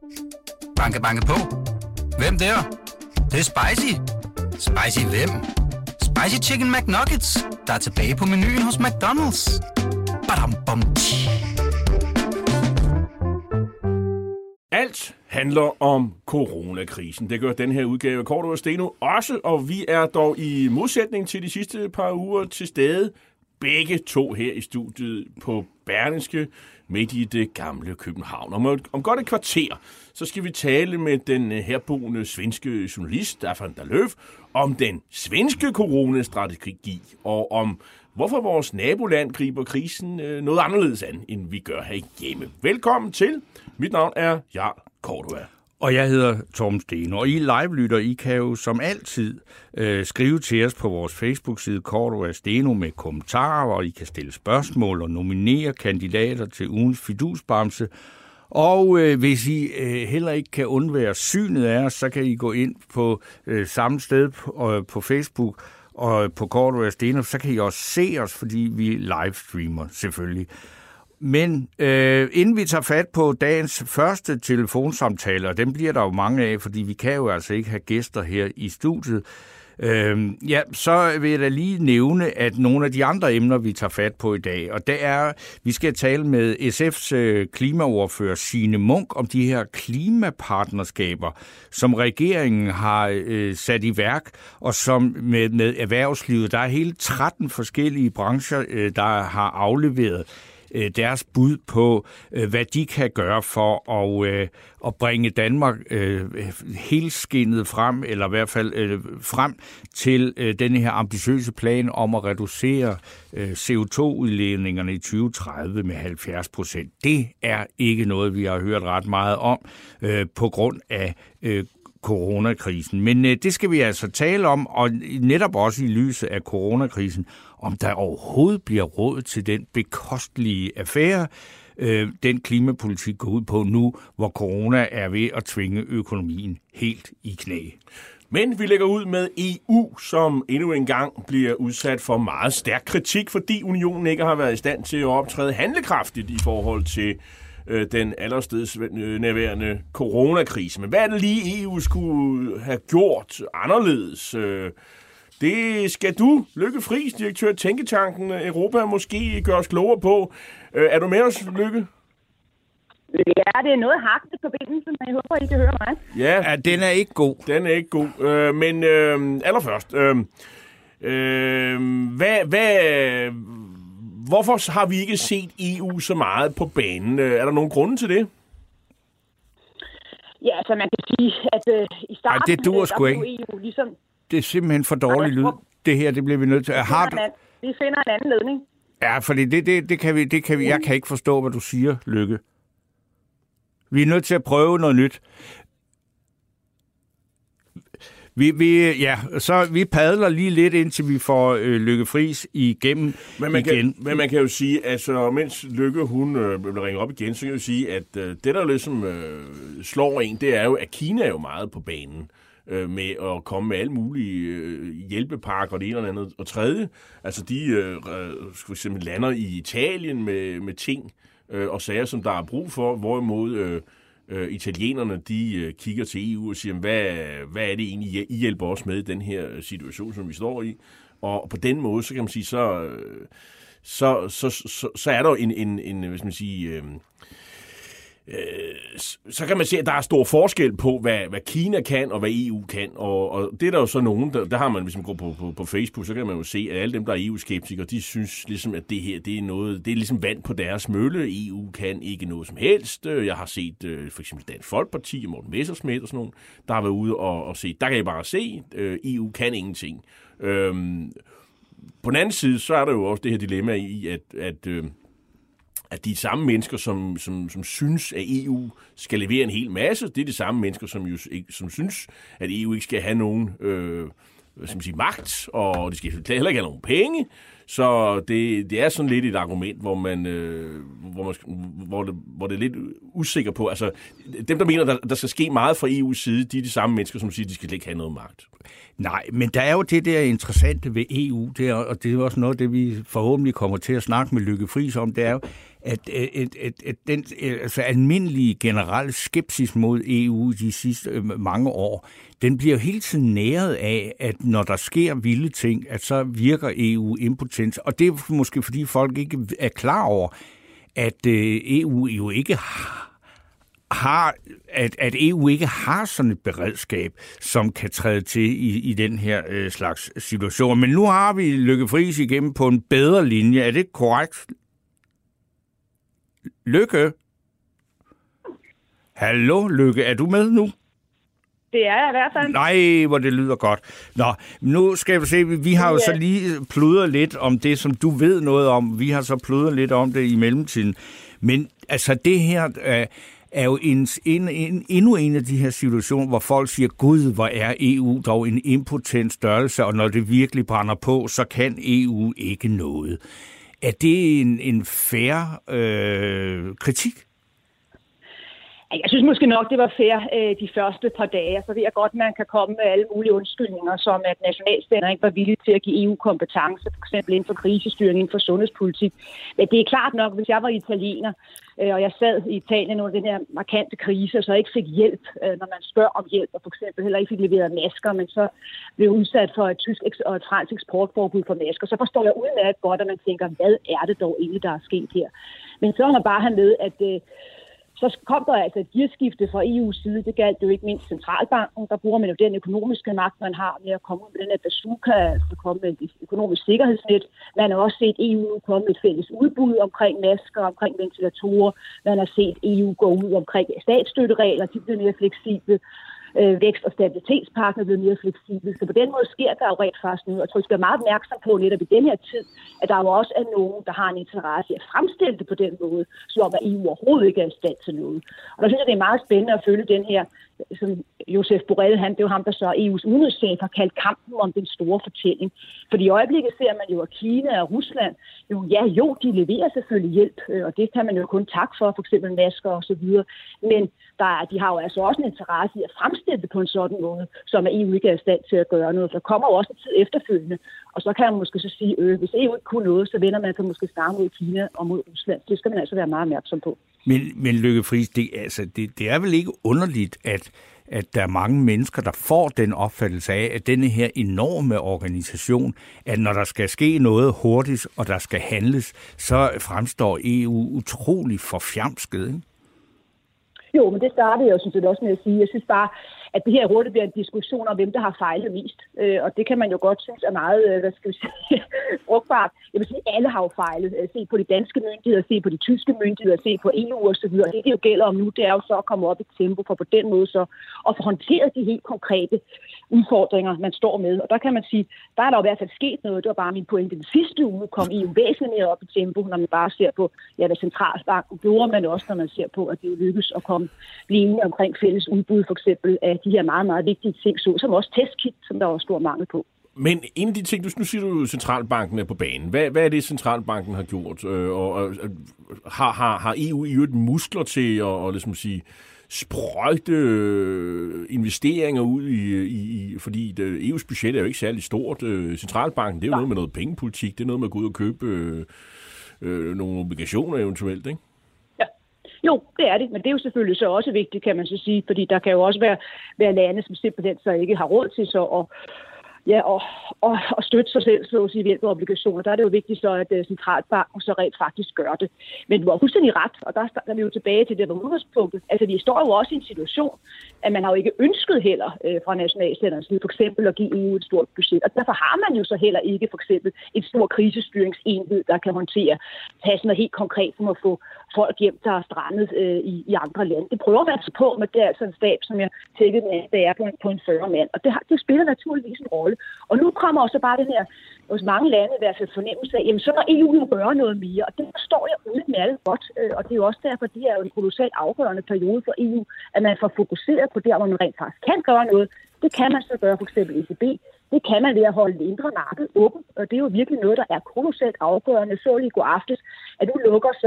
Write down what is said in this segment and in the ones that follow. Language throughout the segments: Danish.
Banke, banke på. Hvem der? Det er spicy. Spicy hvem? Spicy Chicken McNuggets, der er tilbage på menuen hos McDonald's. Badum, bom, Alt handler om coronakrisen. Det gør den her udgave af Cordua & Steno også, og vi er dog i modsætning til de sidste par uger til stede begge to her i studiet på Berlingske midt i det gamle København. Om godt et kvarter, så skal vi tale med den herboende svenske journalist Staffan Dalöf om den svenske coronastrategi og om hvorfor vores naboland griber krisen noget anderledes an, end vi gør herhjemme. Velkommen til. Mit navn er Jarl Cordua. Og jeg hedder Torben Steno, og I live-lytter, I kan jo som altid skrive til os på vores Facebook-side Cordua & Steno med kommentarer, og I kan stille spørgsmål og nominere kandidater til ugens fidusbamse. Og hvis I heller ikke kan undvære synet af os, så kan I gå ind på samme sted på Facebook og på Cordua & Steno, så kan I også se os, fordi vi livestreamer selvfølgelig. Men inden vi tager fat på dagens første telefonsamtaler, dem bliver der jo mange af, fordi vi kan jo altså ikke have gæster her i studiet, så vil jeg da lige nævne, at nogle af de andre emner, vi tager fat på i dag, og det er, vi skal tale med SF's klimaordfører Signe Munk om de her klimapartnerskaber, som regeringen har sat i værk, og som med erhvervslivet, der er hele 13 forskellige brancher, der har afleveret deres bud på, hvad de kan gøre for at bringe Danmark helskindet frem, eller i hvert fald frem til denne her ambitiøse plan om at reducere CO2-udledningerne i 2030 med 70%. Det er ikke noget, vi har hørt ret meget om på grund af coronakrisen. Men det skal vi altså tale om, og netop også i lyset af coronakrisen, om der overhovedet bliver råd til den bekostelige affære, den klimapolitik går ud på nu, hvor corona er ved at tvinge økonomien helt i knæ. Men vi lægger ud med EU, som endnu engang bliver udsat for meget stærk kritik, fordi unionen ikke har været i stand til at optræde handlekraftigt i forhold til den allerstedsnærværende coronakrise. Men hvad er det lige, EU skulle have gjort anderledes? Det skal du, Lykke Friis, direktør af Tænketanken Europa, måske gøre os klogere på. Er du med os, Lykke? Ja, det er noget hakket forbindelse, men jeg håber, I kan høre mig. Ja, den er ikke god. Den er ikke god. Men allerførst, hvorfor har vi ikke set EU så meget på banen? Er der nogen grunde til det? Ja, så man kan sige, at i starten... Ej, det duer sgu ikke. EU ligesom... Det er simpelthen for dårlig lyd. Det her, det bliver vi nødt til. Vi finder en anden ledning. Ja, fordi det kan vi. Jeg kan ikke forstå, hvad du siger, Lykke. Vi er nødt til at prøve noget nyt. Vi padler lige lidt, indtil vi får Lykke Friis igennem igen. Men man kan jo sige, at mens Lykke hun ringer op igen, så kan jeg jo sige, at det, der ligesom slår en, det er jo, at Kina er jo meget på banen med at komme med alle mulige hjælpepakker, det ene og andet og tredje. Altså de for eksempel lander i Italien med ting og sager, som der er brug for, hvorimod italienerne, de kigger til EU og siger, hvad er det egentlig, I hjælper os med i den her situation, som vi står i? Og på den måde, så kan man sige, så er der en hvis man siger, så kan man se, at der er stor forskel på, hvad Kina kan, og hvad EU kan. Og det er der jo så nogen, der har man, hvis man går på Facebook, så kan man jo se, at alle dem, der er EU-skeptikere, de synes ligesom, at det her, det er ligesom vand på deres mølle. EU kan ikke noget som helst. Jeg har set for eksempel Dansk Folkeparti og Morten Messerschmidt og sådan nogen, der har været ude og se, der kan jeg bare se, EU kan ingenting. På den anden side, så er der jo også det her dilemma i, at de samme mennesker, som synes, at EU skal levere en hel masse, det er de samme mennesker, som synes, at EU ikke skal have nogen magt, og de skal heller ikke have nogen penge. Så det er sådan lidt et argument, hvor det er lidt usikker på. Altså, dem, der mener, der skal ske meget fra EU's side, de er de samme mennesker, som siger, at de skal ikke have noget magt. Nej, men der er jo det der interessante ved EU, og det er også noget, det vi forhåbentlig kommer til at snakke med Lykke Friis om, det er jo, at den almindelige generelle skepsis mod EU de sidste mange år, den bliver hele tiden næret af, at når der sker vilde ting, at så virker EU impotent. Og det er måske fordi folk ikke er klar over, at EU jo ikke at EU ikke har sådan et beredskab, som kan træde til i den her slags situation. Men nu har vi Lykke Friis igennem på en bedre linje. Er det korrekt? Lykke? Hallo, Lykke, er du med nu? Det er jeg i hvert fald. Nej, hvor det lyder godt. Nå, nu skal vi se, vi har jo så lige pludret lidt om det, som du ved noget om. Vi har så pludret lidt om det i mellemtiden. Men altså det her er jo endnu en af de her situationer, hvor folk siger, gud, hvor er EU dog en impotent størrelse, og når det virkelig brænder på, så kan EU ikke noget. Er det en fair kritik? Jeg synes måske nok, det var fair de første par dage. Så ved jeg godt, man kan komme med alle mulige undskyldninger, som at nationalstaterne ikke var villige til at give EU kompetence, for eksempel inden for krisestyring, inden for sundhedspolitik. Men det er klart nok, hvis jeg var italiener, og jeg sad i Italien under den her markante krise, og så ikke fik hjælp, når man spørger om hjælp, og for eksempel heller ikke fik leveret masker, men så blev udsat for et tysk og et fransk eksportforbud for masker, så forstår jeg udmærket godt, at man tænker, hvad er det dog egentlig, der er sket her? Men så er man bare have med, at så kom der altså et gearskifte fra EU's side. Det galt jo ikke mindst centralbanken. Der bruger man jo den økonomiske magt, man har med at komme ud med den her bazooka, altså komme med et økonomisk sikkerhedsnet. Man har også set EU komme med et fælles udbud omkring masker, omkring ventilatorer. Man har set EU gå ud omkring statsstøtteregler, de bliver mere fleksible. Vækst- og stabilitetspakken er blevet mere fleksibel. Så på den måde sker der jo rent faktisk noget. Og jeg tror, vi skal være meget opmærksom på netop i den her tid, at der jo også er nogen, der har en interesse i at fremstille det på den måde, som at EU overhovedet ikke er i stand til noget. Og der synes jeg, det er meget spændende at følge den her, som Josep Borrell, det er jo ham, der så EU's udenrigschef har kaldt kampen om den store fortælling. For i øjeblikket ser man jo, at Kina og Rusland, de leverer selvfølgelig hjælp, og det kan man jo kun takke for eksempel masker og så videre. Men de har jo altså også en interesse i at fremstille det på en sådan måde, som at EU ikke er i stand til at gøre noget. Der kommer jo også en tid efterfølgende, og så kan man måske så sige, hvis EU ikke kunne noget, så vender man sig måske snarere mod Kina og mod Rusland. Det skal man altså være meget opmærksom på. Men Lykke Friis, det er vel ikke underligt, at der er mange mennesker, der får den opfattelse af, at denne her enorme organisation, at når der skal ske noget hurtigt, og der skal handles, så fremstår EU utrolig forfjamsket, ikke? Jo, men det startede jeg jo sådan set også med at sige. Jeg synes bare, at det her hurtigt bliver en diskussion om, hvem der har fejlet mest. Og det kan man jo godt synes er meget, frugtbart. Jeg vil sige, at alle har jo fejlet. Se på de danske myndigheder, se på de tyske myndigheder, se på EU og så videre. Det jo gælder om nu, det er jo så at komme op i tempo for på den måde så at få håndteret de helt konkrete udfordringer, man står med. Og der kan man sige, der er der i hvert fald sket noget. Det var bare min pointe. Den sidste uge kom EU væsentligt mere op i tempo, når man bare ser på, hvad centralbanken gjorde, men også når man ser på, at det jo lykkes at blive enige omkring fælles udbud, for eksempel af de her meget, meget vigtige ting, som også testkit, som der er stor mangel på. Men en af de ting, nu siger du, at centralbanken er på banen. Hvad er det, centralbanken har gjort? Har EU i øvrigt muskler til at ligesom sige, sprøjte investeringer ud i fordi EU's budget er jo ikke særlig stort. Centralbanken, det er jo noget med noget pengepolitik, det er noget med at gå ud og købe nogle obligationer eventuelt, ikke? Jo, det er det, men det er jo selvfølgelig så også vigtigt, kan man så sige, fordi der kan jo også være lande, som simpelthen så ikke har råd til så og støtte sig selv, så at sige, ved hjælp af obligationer. Der er det jo vigtigt så, at centralbanken så rent faktisk gør det. Men du har fuldstændig ret, og der er vi jo tilbage til det med udgangspunktet. Altså, vi står jo også i en situation, at man har jo ikke ønsket heller fra nationalstaternes side, for eksempel at give EU et stort budget. Og derfor har man jo så heller ikke for eksempel et stor krisestyringsenhed, der kan håndtere sådan noget helt konkret, som at få folk hjem, der er strandet i andre lande. Det prøver man altså på, men det er altså en stab, som jeg tækkede med, det er på en 40 mand. Og det spiller naturligvis en rolle. Og nu kommer også bare den her, hos mange lande i hvert fald fornemmelse af, jamen så må EU jo gøre noget mere. Og det forstår jeg udmærket godt. Og det er jo også derfor, det er jo en kolossalt afgørende periode for EU, at man får fokuseret på der, hvor man rent faktisk kan gøre noget. Det kan man så gøre for eksempel ECB. Det kan man ved at holde det indre marked åbent, og det er jo virkelig noget, der er kolossalt afgørende. Så lige i går aftes, at nu lukker så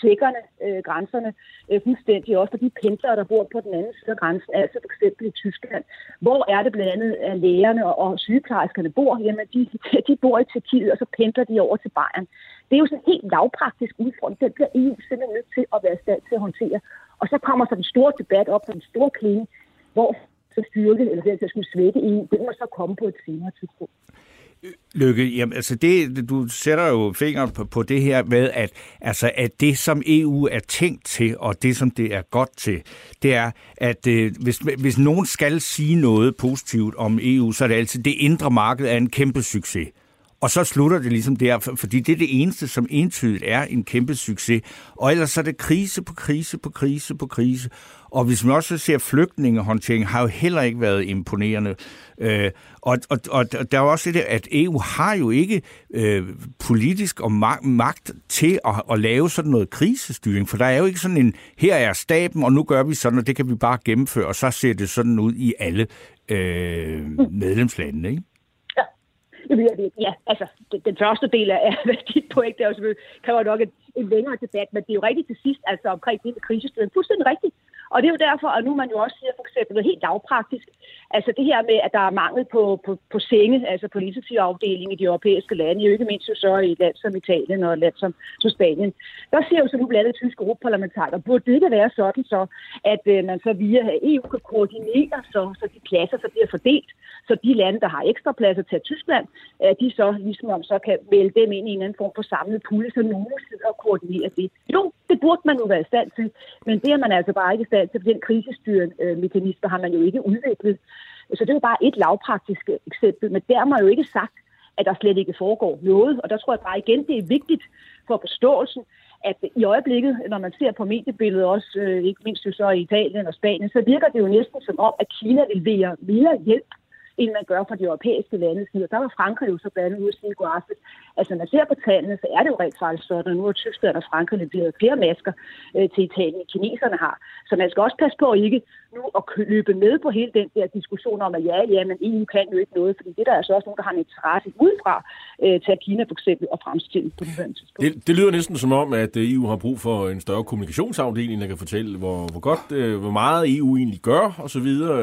tjekkerne grænserne fuldstændig, også for de pendlere, der bor på den anden side af grænsen, altså for eksempel i Tyskland. Hvor er det blandt andet, at lægerne og sygeplejerskerne bor? Jamen, de bor i Tjekkiet, og så pendler de over til Bayern. Det er jo sådan en helt lavpraktisk udfordring. Den bliver EU simpelthen nødt til at være i stand til at håndtere. Og så kommer så den store debat op på den store klinge, hvor så styrke, eller det at skulle svække EU, det må så komme på et senere tidspunkt. Lykke, jamen, altså du sætter jo fingeren på det her med, at det, som EU er tænkt til, og det, som det er godt til, det er, at hvis nogen skal sige noget positivt om EU, så er det altid, det indre marked er en kæmpe succes. Og så slutter det ligesom der, fordi det er det eneste, som entydigt er en kæmpe succes. Og ellers så er det krise på krise på krise på krise. Og hvis man også ser flygtningehåndtering, har jo heller ikke været imponerende. Og der er også det, at EU har jo ikke politisk og magt til at lave sådan noget krisestyring. For der er jo ikke sådan en, her er staben, og nu gør vi sådan, og det kan vi bare gennemføre, og så ser det sådan ud i alle medlemslandene, ikke? Ja, altså den første del af dit point, der selvfølgelig kræver nok en længere debat, men det er jo rigtigt til sidst, altså omkring det med krisestyring, fuldstændig rigtigt. Og det er jo derfor, at nu man jo også siger for eksempel noget helt lavpraktisk, altså det her med, at der er mangel på senge, altså på intensivafdelingen i de europæiske lande, jo ikke mindst jo så i et land som Italien og et land som Spanien. Der ser jo så nu blandt andet tyske europaparlamentarikere, burde det ikke være sådan så, at man så via EU kan koordinere, så de pladser så bliver fordelt, så de lande, der har ekstra pladser til Tyskland, de så ligesom om så kan vælge dem ind i en anden form for samlet pulje, så nogen sidder og koordinerer det. Jo, det burde man jo være i stand til, men det er man altså bare ikke i stand til, for den krisestyremekanisme har man jo ikke udviklet. Så det er jo bare et lavpraktisk eksempel, men der har man jo ikke sagt, at der slet ikke foregår noget, og der tror jeg bare igen, det er vigtigt for forståelsen, at i øjeblikket, når man ser på mediebilledet også, ikke mindst jo så i Italien og Spanien, så virker det jo næsten som om, at Kina vil leverer mere hjælp, end man gør fra de europæiske lande side. Der var Frankrig jo så blandt andet ude at sige i går aftes. Altså, når man ser på tallene, så er det jo rent faktisk sådan, at nu har Tyskland og Frankrig leveret flere masker til Italien, end kineserne har. Så man skal også passe på ikke nu at løbe med på hele den der diskussion om, at ja, men EU kan jo ikke noget, fordi det der er altså også nogen, der har en interesse udefra til at Kina for eksempel og fremstille på nuværende tidspunkt. Det lyder næsten som om, at EU har brug for en større kommunikationsafdeling, der kan fortælle, hvor meget EU egentlig gør, og så videre.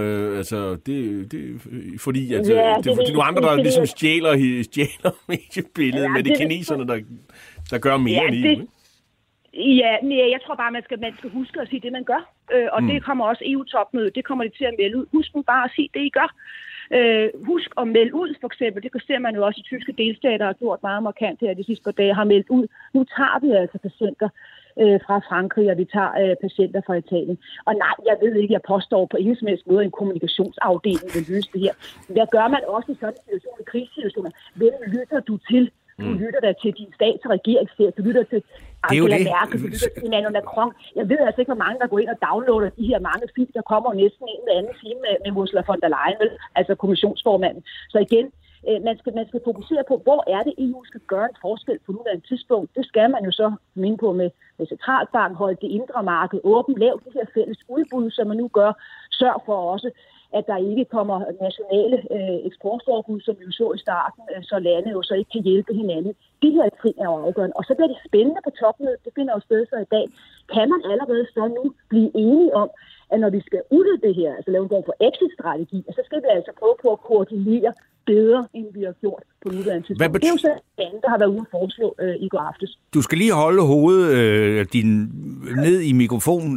Fordi at, det er nogle andre, der ligesom stjæler mediebilledet, med de kineserne, der gør mere end EU. Ja, jeg tror bare, man skal huske at sige det, man gør. Og det kommer også EU-topmødet, det kommer de til at melde ud. Husk nu bare at sige det, I gør. Husk at melde ud, for eksempel. Det ser man jo også i tyske delstater, har gjort meget markant her de sidste par dage, har meldt ud. Nu tager vi altså patienter fra Frankrig, og vi tager patienter fra Italien. Og nej, jeg ved ikke, jeg påstår på ingen som helst måde, en kommunikationsafdeling vil løse det her. Hvad gør man også i sådan en situation, i krigssituationer? Hvem lytter du til? Du lytter da til din stats- og regeringschef, du lytter til Angela Merkel, du lytter til Emmanuel Macron. Jeg ved altså ikke, hvor mange, der går ind og downloader de her mange film, der kommer næsten en eller anden time med Ursula von der Leyen, altså kommissionsformanden. Så igen, man skal fokusere på, hvor er det, EU skal gøre en forskel på nuværende tidspunkt. Det skal man jo så minde på med centralbanken, holde det indre marked åbent, lave det her fælles udbud, som man nu gør. Sørg for også, at der ikke kommer nationale eksportforbud, som vi jo så i starten, så lande jo så ikke kan hjælpe hinanden. De her ting er jo afgørende. Og så bliver det spændende på topmødet, det finder jo sted så i dag. Kan man allerede så nu blive enige om, at når vi skal udvide det her, altså lave en form for exit-strategi, så skal vi altså prøve på at koordinere bedre, end vi har gjort på nuværende tidspunkt. Det er jo så andet, der har været ude at foreslå i går aftes. Du skal lige holde hovedet ned i mikrofonen.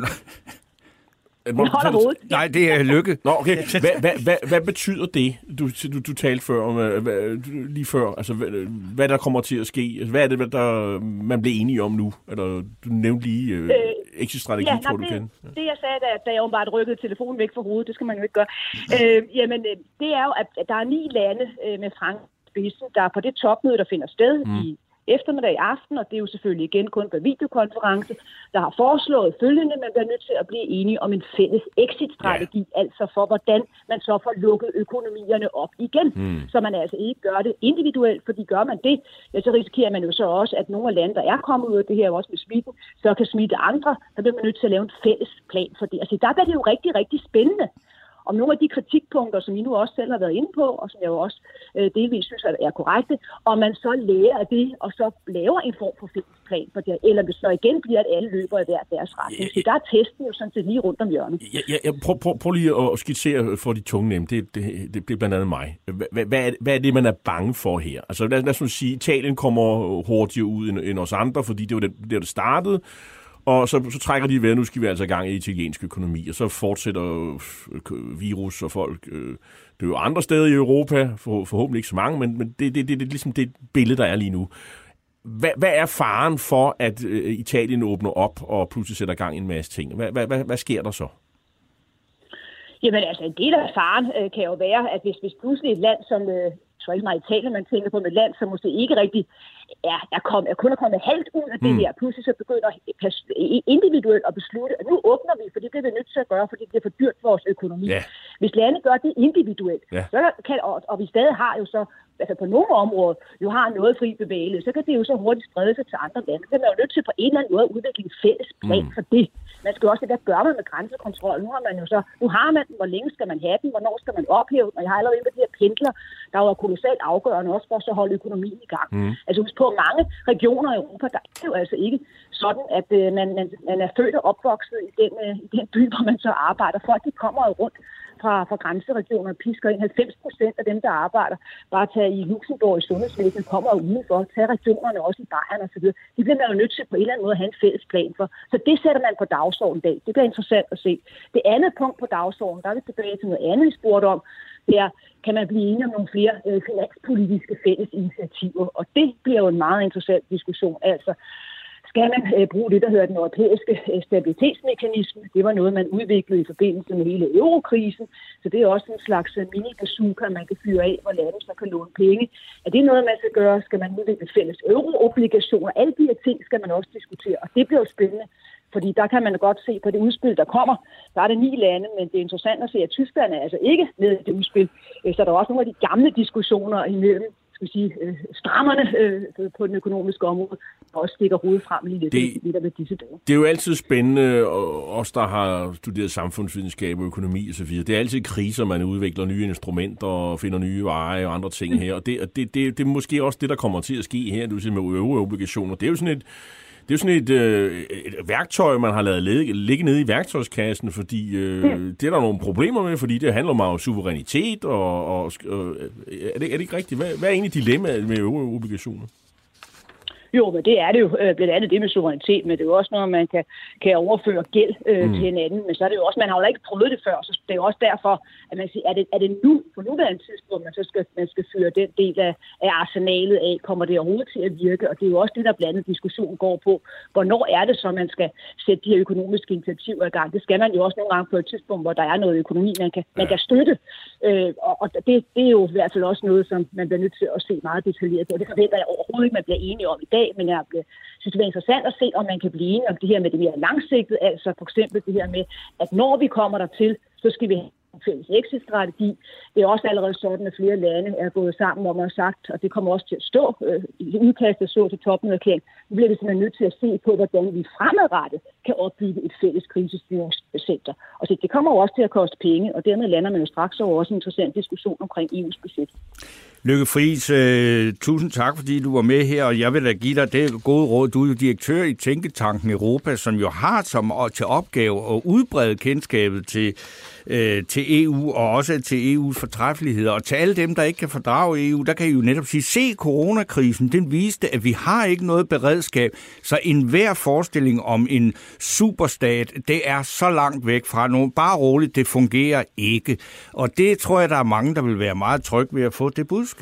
Nej, det er Lykke. Nå, okay. Hvad betyder det, du talte før om, lige før, altså hvad der kommer til at ske? Altså, hvad er det, der man bliver enige om nu? Eller du nævnte lige exit-strategi, tror du kan? Det jeg sagde, da jeg bare rykkede telefonen væk fra hovedet, det skal man jo ikke gøre. Det er jo, at der er 9 lande med Frankrig spidsen, der på det topmøde, der finder sted i eftermiddag i aften, og det er jo selvfølgelig igen kun på videokonference, der har foreslået følgende, man bliver nødt til at blive enige om en fælles exit-strategi, altså for hvordan man så får lukket økonomierne op igen, så man altså ikke gør det individuelt, fordi gør man det, så risikerer man jo så også, at nogle af lande, der er kommet ud af det her, også med smitten, så kan smitte andre, så bliver man nødt til at lave en fælles plan for det. Altså der bliver det jo rigtig, rigtig spændende. om nogle af de kritikpunkter, som I nu også selv har været inde på, og som jeg jo også delvis synes er korrekte, og man så lærer af det, og så laver en form for fælles plan for det, eller hvis så igen bliver, at alle løber i deres retning. Så der er testen jo sådan set lige rundt om hjørnet. Prøv lige at skitsere for de tunge nemme. Det bliver blandt andet mig. Hvad er det, man er bange for her? Altså lad os sige, Italien kommer hurtigere ud end os andre, fordi det var det startede. Og så trækker de ved, nu skal vi altså i gang i italiensk økonomi, og så fortsætter virus og folk dør andre steder i Europa, forhåbentlig ikke så mange, men det er ligesom det billede, der er lige nu. Hvad er faren for, at Italien åbner op og pludselig sætter gang i en masse ting? Hvad sker der så? Jamen altså, en del af faren kan jo være, at hvis pludselig et land som... så ikke meget Italien, man tænker på, med et land, som måske ikke rigtig er kun er kommet halvt ud af det her. Pludselig så begynder individuelt at beslutte, at nu åbner vi, for det bliver vi nødt til at gøre, fordi det er for dyrt for vores økonomi. Ja. Hvis lande gør det individuelt, så kan, og vi stadig har jo så, altså på nogle områder, jo har noget fri bevægelighed, så kan det jo så hurtigt sprede sig til andre lande. Så er man jo nødt til på en eller anden måde at udvikle en fælles plan for det. Man skal også se, hvad gør man med grænsekontrol? Nu har man den, hvor længe skal man have den, hvornår skal man ophæve den, og jeg har allerede inde på de her pendler, der er jo kolossalt afgørende også for at holde økonomien i gang. Altså husk på, mange regioner i Europa, der er jo altså ikke sådan, at man er født og opvokset i den by, hvor man så arbejder. Folk, de kommer jo rundt fra grænseregioner og pisker ind. 90% af dem, der arbejder, bare tage i Luxembourg i sundhedsvæsenet, kommer jo udenfor, tage regionerne også i Bayern og så videre. De bliver man jo nødt til på en eller anden måde at have en fælles plan for. Så det sætter man på dagsordenen i dag. Det bliver interessant at se. Det andet punkt på dagsordenen, der er vi tilbage til noget andet, vi spurgte om, det er, kan man blive enige om nogle flere finanspolitiske fælles initiativer? Og det bliver jo en meget interessant diskussion. Altså, skal man bruge det, der hedder den europæiske stabilitetsmekanisme? Det var noget, man udviklede i forbindelse med hele eurokrisen. Så det er også en slags mini-bazooka, man kan fyre af, hvor landet så kan låne penge. Er det noget, man skal gøre? Skal man udvikle fælles euroobligationer? Alle de her ting skal man også diskutere, og det bliver jo spændende. Fordi der kan man godt se på det udspil, der kommer. Der er det 9 lande, men det er interessant at se, at Tyskland er altså ikke med i det udspil. Så der er også nogle af de gamle diskussioner imellem, skal vi sige, strammerne på den økonomiske område, der også stikker hovedet frem i lidt af disse dage. Det er jo altid spændende, os der har studeret samfundsvidenskab og økonomi osv. Det er altid kriser, man udvikler nye instrumenter og finder nye veje og andre ting her. Og det er måske også det, der kommer til at ske her, du siger med euroobligationer. Det er jo sådan et værktøj, man har lavet ligge nede i værktøjskassen, fordi det er der nogle problemer med, fordi det handler meget om suverænitet, og er det ikke rigtigt? Hvad er egentlig dilemmaet med euroobligationer? Jo, men det er det jo blandt andet det med suverænitet, men det er jo også noget, man kan overføre gæld til hinanden. Men så er det jo også, man har jo ikke prøvet det før, så det er jo også derfor, at man siger, er det nu, på nuværende tidspunkt, man skal føre den del af arsenalet af, kommer det overhovedet til at virke? Og det er jo også det, der blandt andet diskussion går på. Hvornår er det så, man skal sætte de her økonomiske initiativer i gang? Det skal man jo også nogle gange på et tidspunkt, hvor der er noget økonomi, man kan støtte. Og det er jo i hvert fald også noget, som man bliver nødt til at se meget detaljeret på. Det forventer jeg overhovedet ikke, man bliver enige om i dag, men jeg synes, det er interessant at se, om man kan blive enige om det her med det mere langsigtede, altså for eksempel det her med, at når vi kommer dertil, så skal vi have en fælles exit-strategi. Det er også allerede sådan, at flere lande er gået sammen om at have sagt, og det kommer også til at stå i udkastet så til topmødeerklæring. Nu bliver vi simpelthen nødt til at se på, hvordan vi fremadrettet kan opbygge et fælles krisestyringscenter. Og så det kommer jo også til at koste penge, og dermed lander man jo straks over også en interessant diskussion omkring EU's budget. Lykke Friis, tusind tak, fordi du var med her, og jeg vil da give dig det gode råd. Du er jo direktør i Tænketanken Europa, som jo har til opgave at udbrede kendskabet til EU, og også til EU's fortræffeligheder. Og til alle dem, der ikke kan fordrage EU, der kan I jo netop sige, se coronakrisen, den viste, at vi har ikke noget beredskab, så enhver forestilling om en superstat, det er så langt væk fra nogen. Bare roligt, det fungerer ikke. Og det tror jeg, der er mange, der vil være meget trygge ved at få det budskab.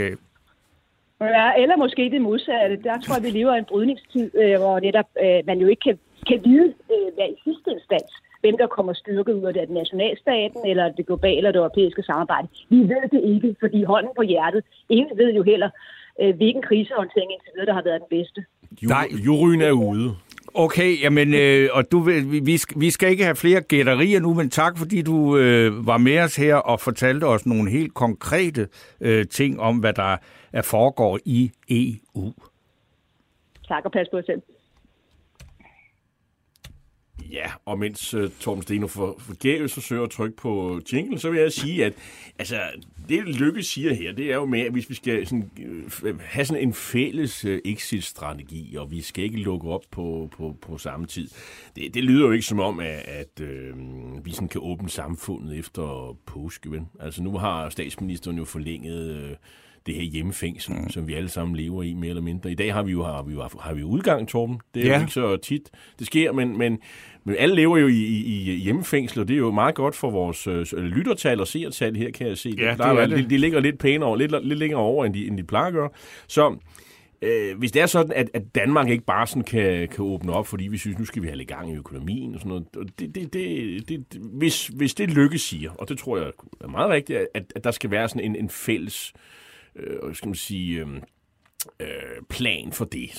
Ja, eller måske det modsatte. Der tror jeg, vi lever i en brydningstid, hvor netop man jo ikke kan vide, hvad i sidste instans, hvem der kommer styrket ud af det, nationalstaten eller det globale eller det europæiske samarbejde. Vi ved det ikke, fordi hånden på hjertet. Ingen ved jo heller, hvilken krisehåndtering indtil videre, der har været den bedste. Nej, juryen er ude. Okay, jamen, og vi skal ikke have flere gætterier nu, men tak, fordi du var med os her og fortalte os nogle helt konkrete ting om, hvad der foregår i EU. Tak, og pas på jer selv. Ja, og mens Torben Steno forgæves forsøger at trykke på jingle, så vil jeg sige, at altså, det Lykke siger her, det er jo med, at hvis vi skal sådan, have sådan en fælles exit-strategi, og vi skal ikke lukke op på samme tid. Det lyder jo ikke som om, at vi sådan kan åbne samfundet efter påske. Vel? Altså nu har statsministeren jo forlænget det her hjemmefængsel, som vi alle sammen lever i, mere eller mindre. I dag har vi udgang, Torben. Det er jo ikke så tit, det sker, men alle lever jo i hjemmefængsel, og det er jo meget godt for vores lyttertal og seertal her, kan jeg se. Ja, de ligger lidt pænere, lidt længere over, end de plejer at gøre. Så hvis det er sådan, at Danmark ikke bare sådan kan åbne op, fordi vi synes, nu skal vi have lidt gang i økonomien og sådan noget. Hvis det Lykke siger, og det tror jeg er meget rigtigt, at der skal være sådan en fælles skal man sige, plan for det,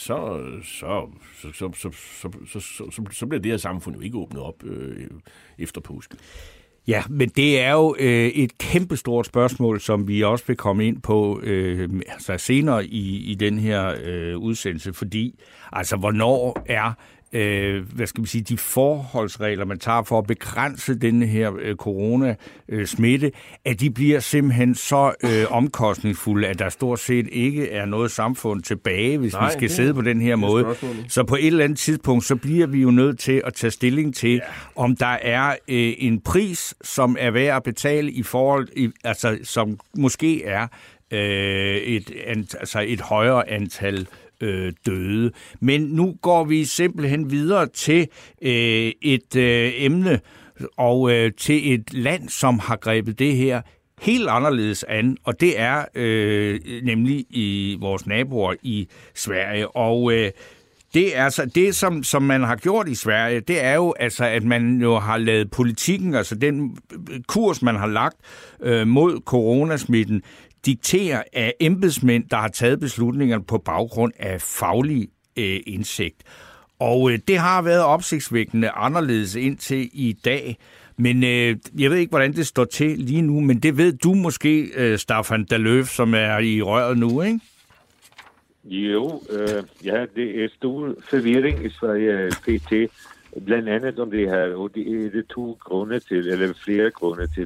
så bliver det her samfund jo ikke åbnet op efter påske. Ja, men det er jo et kæmpestort spørgsmål, som vi også vil komme ind på altså senere i den her udsendelse, fordi altså hvornår er hvad skal man sige, de forholdsregler, man tager for at begrænse den her coronasmitte, at de bliver simpelthen så omkostningsfulde, at der stort set ikke er noget samfund tilbage, hvis vi skal sidde på den her måde. Så på et eller andet tidspunkt, så bliver vi jo nødt til at tage stilling til, om der er en pris, som er værd at betale i forhold, altså som måske er et højere antal døde. Men nu går vi simpelthen videre til et emne og til et land, som har grebet det her helt anderledes an, og det er nemlig i vores naboer i Sverige. Og det er altså det, som man har gjort i Sverige, det er jo altså, at man jo har lavet politikken, altså den kurs, man har lagt mod coronasmitten, diktere af embedsmænd, der har taget beslutningerne på baggrund af faglig indsigt. Og det har været opsigtsvækkende anderledes indtil i dag. Men jeg ved ikke, hvordan det står til lige nu, men det ved du måske, Staffan Dalöf, som er i røret nu, ikke? Jo, ja, det er stor forvirring i Sverige PT, blandt andet om det her, og det er det flere grunde til.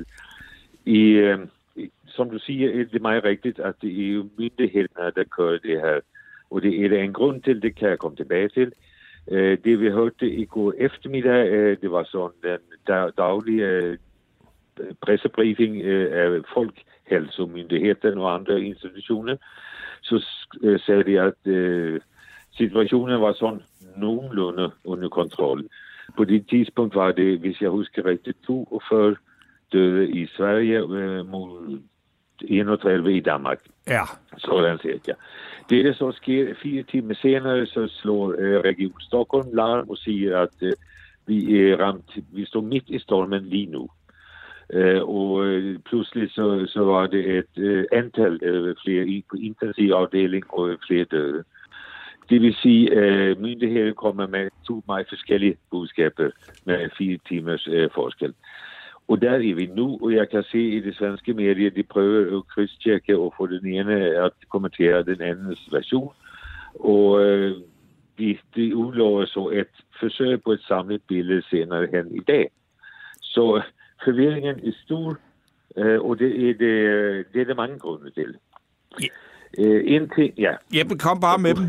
Som du siger, er det meget rigtigt, at det er jo myndighederne, der kører det her. Og det er der en grund til, det kan jeg komme tilbage til. Det vi hørte i går eftermiddag, det var sådan den daglige pressebriefing af Folkhälsomyndigheten og andre institutioner. Så sagde de, at situationen var sådan nogenlunde under kontrol. På det tidspunkt var det, hvis jeg husker rigtigt, 42 døde i Sverige mod 31 i Danmark. Ja. Sådan set, ja. Det der så sker 4 timer senere, så slår Region Stockholm larm og siger, at vi står midt i stormen lige nu. Og pludselig så var det et antal flere på intensivafdeling og flere døde. Det vil sige, at myndigheder kommer med 2 meget forskellige budskaber med 4 timers forskel. Og der er vi nu, og jeg kan se i de svenske medier, de prøver at krydstjekke og få den ene at kommentere den andens version. Og de udlover så et forsøg på et samlet billede senere hen i dag. Så forvirringen er stor, og det er det mange grunde til. En ting, ja. Jeppe, kom bare med dem.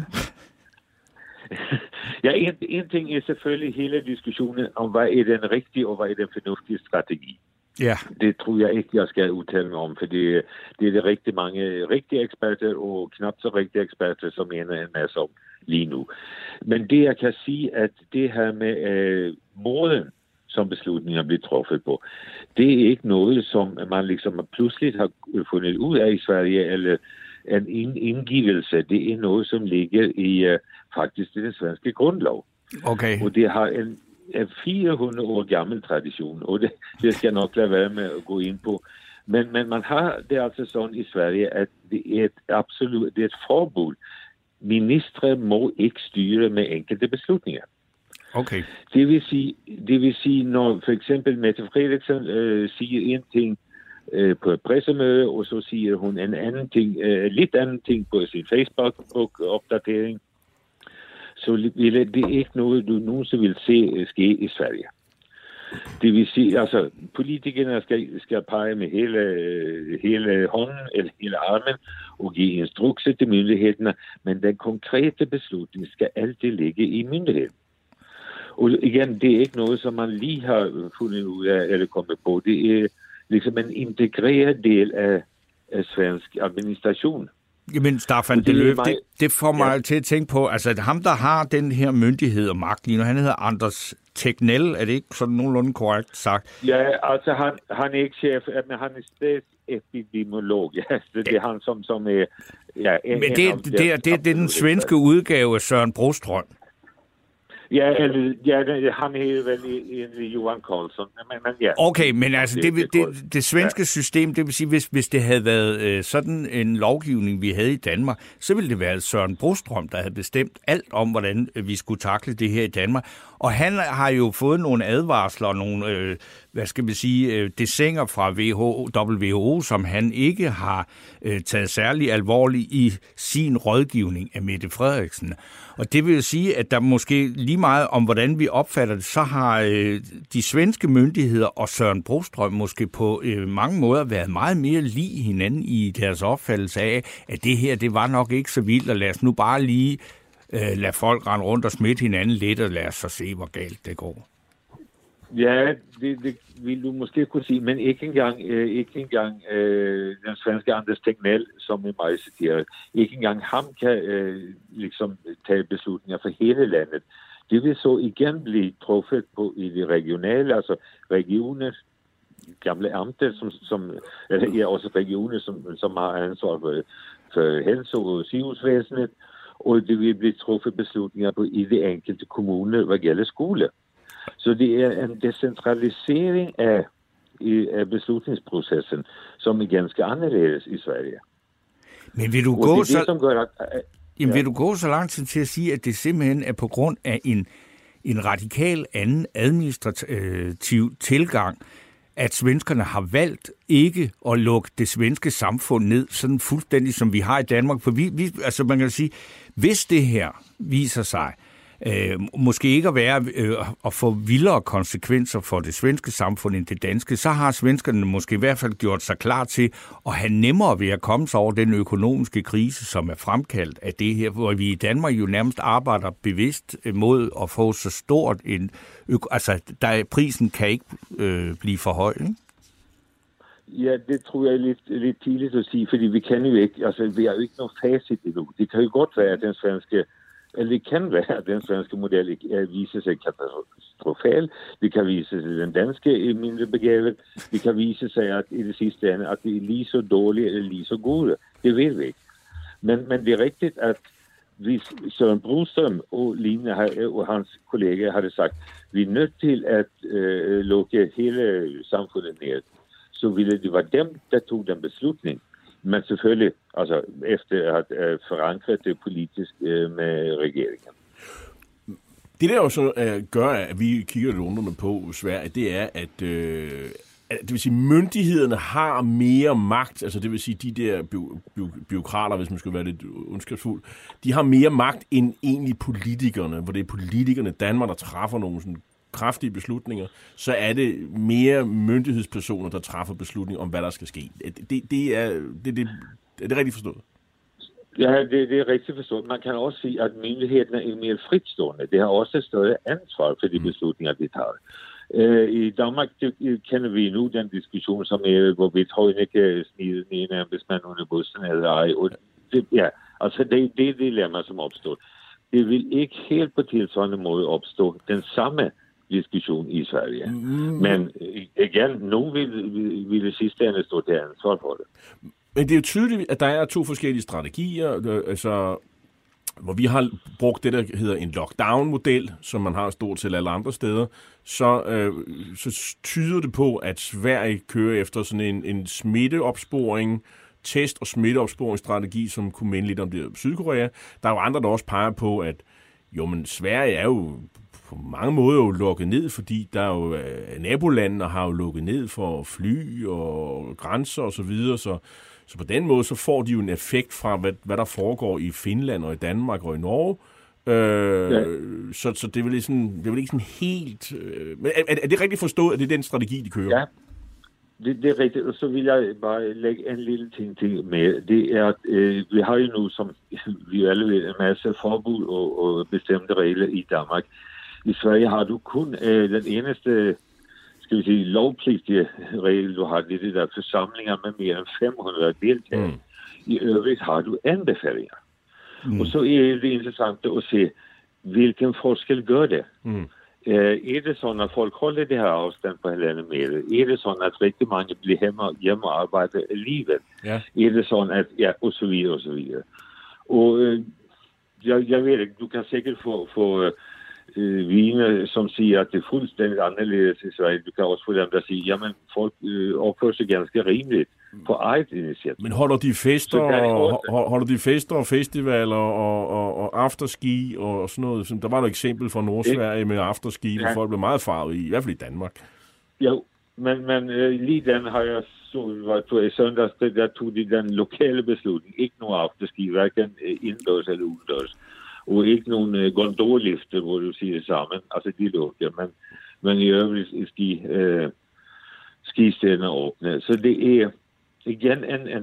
Ja, en ting er selvfølgelig hele diskussionen om, hvad er den rigtige og hvad er den fornuftige strategi. Ja. Det tror jeg ikke, jeg skal udtale mig om, for det er det rigtig mange rigtige eksperter og knap så rigtige eksperter, som mener en masse om lige nu. Men det jeg kan sige, at det her med måden, som beslutninger bliver truffet på, det er ikke noget, som man liksom pludselig har fundet ud af i Sverige, eller en indgivelse. Det er noget, som ligger i faktisk i den svenske grundlov. Okay. Og det har en 400 år gammel tradition, og det skal jeg nok lade være med at gå ind på. Men man har det altså sådan i Sverige, at det er et forbud. Ministre må ikke styre med enkelte beslutninger. Okay. Det vil sige, når for eksempel Mette Frederiksen siger en ting på et pressemøde, og så siger hun en anden ting, lidt anden ting på sin Facebook-opdatering, så ville det ikke noget, du nogensinde vil se ske i Sverige. Det vil sige, altså politikerne skal pege med hele hånden eller hele armen og give instrukser til myndighederne, men den konkrete beslutning skal altid ligge i myndigheden. Og igen, det er ikke noget, som man lige har fundet ud af eller kommet på. Det er liksom en integreret del af svensk administration. Jamen, Staffan Deløv, det får mig til at tænke på, altså ham, der har den her myndighed og magt lige nu, han hedder Anders Tegnell, er det ikke sådan nogenlunde korrekt sagt? Ja, altså han er ikke chef, men han er statsepidemiolog. Ja, det er han, som er... Ja, men det er den svenske udgave af Søren Brostrøm. Ja, han hedder vel Johan Karlsson. Men ja. Okay, men altså det svenske system, det vil sige, hvis det havde været sådan en lovgivning, vi havde i Danmark, så ville det være Søren Brostrøm, der havde bestemt alt om, hvordan vi skulle takle det her i Danmark. Og han har jo fået nogle advarsler, nogle, dessinger fra WHO, som han ikke har taget særlig alvorligt i sin rådgivning af Mette Frederiksen. Og det vil sige, at der måske lige meget om, hvordan vi opfatter det, så har de svenske myndigheder og Søren Brostrøm måske på mange måder været meget mere lig hinanden i deres opfattelse af, at det her, det var nok ikke så vildt, og lad os nu bare lige lade folk rende rundt og smitte hinanden lidt, og lad os så se, hvor galt det går. Ja, det vil du måske kunne sige, men ikke engang den svenske Anders Tegnell, som er meget citeret, ikke engang ham kan tage beslutninger for hele landet. Det vil så igen blive truffet på i det regionale, altså regioner, gamle amter, også regioner, som har ansvar for helse- og sygehusvæsenet, og det vil blive truffet beslutninger på i de enkelte kommuner, hvad gælder skole. Så det er en decentralisering af beslutningsprocessen, som er ganske anderledes i Sverige. Men vil du gå så langt til at sige, at det simpelthen er på grund af en radikal anden administrativ tilgang, at svenskerne har valgt ikke at lukke det svenske samfund ned, sådan fuldstændig som vi har i Danmark? For altså man kan sige, hvis det her viser sig måske ikke at være at få vildere konsekvenser for det svenske samfund end det danske, så har svenskerne måske i hvert fald gjort sig klar til at have nemmere ved at komme sig over den økonomiske krise, som er fremkaldt af det her, hvor vi i Danmark jo nærmest arbejder bevidst mod at få så stort en... prisen kan ikke blive for høj, ikke? Ja, det tror jeg er lidt tidligt at sige, fordi vi kan jo ikke, altså vi har jo ikke noget facit endnu. Det kan jo godt være, at det kan være, at den svenske model viser sig katastrofal. Det kan vise sig den danske mindre begavet. Det kan vise sig, at i det sidste ende, at det er lige så dårligt eller lige så gode. Det ved vi ikke. Men det er rigtigt, at hvis Søren Brostrøm og Line og hans kolleger havde sagt, vi er nødt til at lukke hele samfundet ned, så ville det være dem, der tog den beslutning. Men selvfølgelig, altså efter at forankre det politisk med regeringen. Det der jo så gør, at vi kigger lidt undrende på Sverige, det er, at det vil sige, myndighederne har mere magt, altså det vil sige, de der bureaukrater, hvis man skal være lidt ondskabsfuld, de har mere magt end egentlig politikerne, hvor det er politikerne i Danmark, der træffer nogle sådan kraftige beslutninger, så er det mere myndighedspersoner, der træffer beslutninger om, hvad der skal ske. Det er det rigtigt forstået? Ja, det er rigtigt forstået. Man kan også sige, at myndighederne er mere fritstående. Det har også et større ansvar for de beslutninger, de tager. I Danmark kender vi nu den diskussion, som er, hvorvidt højne kan smide den ene embedsmand under bussen eller ej. Det er det dilemma, som opstår. Det vil ikke helt på tilsvarende måde opstå den samme diskussion i Sverige. Men igen, nu vil det sidste ende stå til ansvar for det. Men det er jo tydeligt, at der er to forskellige strategier, altså, hvor vi har brugt det, der hedder en lockdown-model, som man har stort til alle andre steder, så tyder det på, at Sverige kører efter sådan en smitteopsporing, test- og smitteopsporingsstrategi, som kunne minde lidt om det Sydkorea. Der er jo andre, der også peger på, at Sverige er jo på mange måder jo lukket ned, fordi der er jo nabolandene har jo lukket ned for fly og grænser og så videre, så på den måde så får de jo en effekt fra, hvad der foregår i Finland og i Danmark og i Norge, Så det er vel ikke sådan helt... Men er det rigtigt forstået, at det er den strategi, de kører? Ja, det er rigtigt. Og så vil jeg bare lægge en lille ting med. Det er, at vi har jo nu, som vi alle ved, en masse forbud og bestemte regler i Danmark. I Sverige har du kun den eneste, skal vi sige, lovpligtige regel, du har det der forsamlinger med mere end 500 deltagere. I øvrigt har du anbefalinger. Og så er det interessant at se, hvilken forskel gør det. Er det sådan, at folk holder det her afstand på halvandet meter? Er det sådan, at rigtig mange bliver hjemme og arbejder alligevel? Ja. Er det sådan, at ja, og så videre, og så videre. Og jeg ved ikke, du kan sikkert få vine, som siger, at det er fuldstændig anderledes i Sverige. Du kan også få dem, der siger, jamen, folk opfører sig ganske rimeligt på eget initiativ. Men holder de fester og festivaler og afterski og sådan noget? Der var et eksempel fra Nordsverige med afterski, hvor folk blev meget farvige, i hvert fald i Danmark. Jo, men lige den har jeg så i søndags, der tog de den lokale beslutning. Ikke nogen afterski, hverken indendørs eller udendørs. Og ikke nogen gondollifte, hvor du siger det sammen. Altså, de lukker, men i øvrigt skistederne åbne. Så det er igen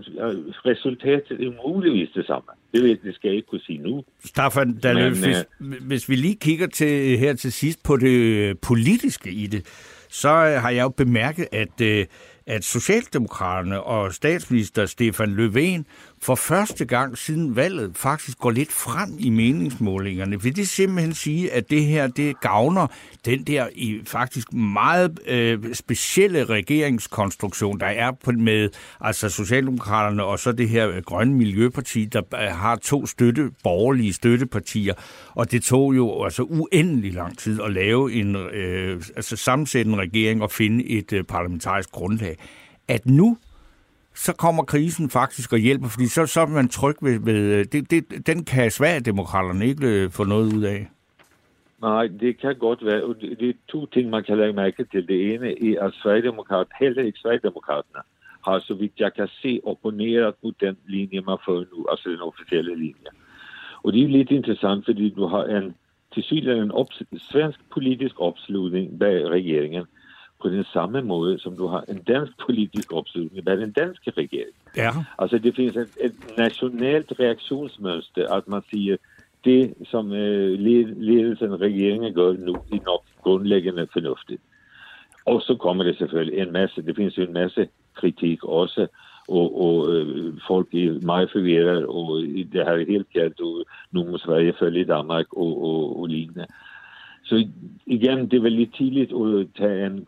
resultatet er muligvis det samme. Det skal jeg ikke kunne sige nu. Staffan, hvis vi lige kigger her til sidst på det politiske i det, så har jeg jo bemærket, at Socialdemokraterne og statsminister Stefan Löfven for første gang siden valget faktisk går lidt frem i meningsmålingerne. Vil det simpelthen sige, at det her det gavner den der faktisk meget specielle regeringskonstruktion, der er med altså Socialdemokraterne og så det her grønne miljøparti, der har 2 borgerlige støttepartier, og det tog jo altså uendelig lang tid at lave sammensætte en regering og finde et parlamentarisk grundlag. At nu så kommer krisen faktisk og hjælper, fordi så er man tryg ved den kan Sverigedemokraterne ikke få noget ud af. Nej, det kan godt være. Og det er 2 ting, man kan lægge mærke til. Det ene er, at heller ikke Sverigedemokraterne har, så vidt jeg kan se, opponeret mod den linje, man får nu, altså den officielle linje. Og det er lidt interessant, fordi du har tilsyneladende en svensk politisk opslutning bag regeringen, på den samme måde, som du har en dansk politisk opslutning bag den danske regering. Ja. Altså, det findes et nationalt reaktionsmønster, at man siger, det som ledelsen af regeringen gør nu, er nok grundlæggende fornuftigt. Og så kommer det selvfølgelig det findes jo en masse kritik også, og folk er meget forvirret, og det har helt galt, og nu må Sverige følge i Danmark og lignende. Så igen, det er vel lidt tidligt at tage en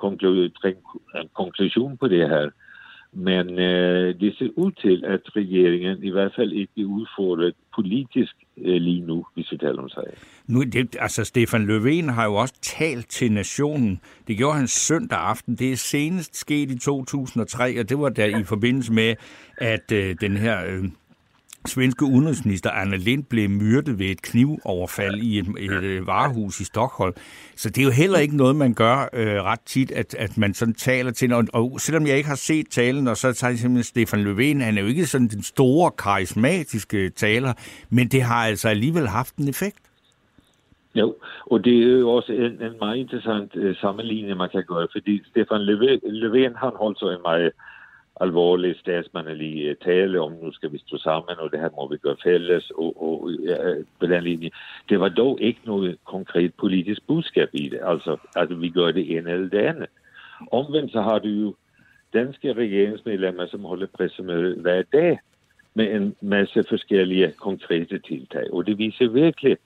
konklusion på det her. Men det ser ud til, at regeringen i hvert fald ikke er udfordret politisk lige nu, hvis vi taler om sig. Altså Stefan Löfven har jo også talt til nationen. Det gjorde han søndag aften. Det er senest sket i 2003, og det var der i forbindelse med, at den her svenske udenrigsminister Anna Lindh blev myrdet ved et knivoverfald i et varehus i Stockholm. Så det er jo heller ikke noget, man gør ret tit, at man sådan taler til. Og selvom jeg ikke har set talen, og så tager jeg simpelthen Stefan Löfven, han er jo ikke sådan den store, karismatiske taler, men det har altså alligevel haft en effekt. Jo, og det er jo også en meget interessant sammenligning, man kan gøre, fordi Stefan Löfven, han holdt så en meget alvorlig statsmandelig tale om, nu skal vi stå sammen, og det her må vi gøre fælles, og på den linje. Det var dog ikke noget konkret politisk budskab i det, altså at vi gør det ene eller det andet. Omvendt så har du jo danske regeringsmedlemmer, som holder pressemøde hver dag med en masse forskellige konkrete tiltag, og det viser virkelig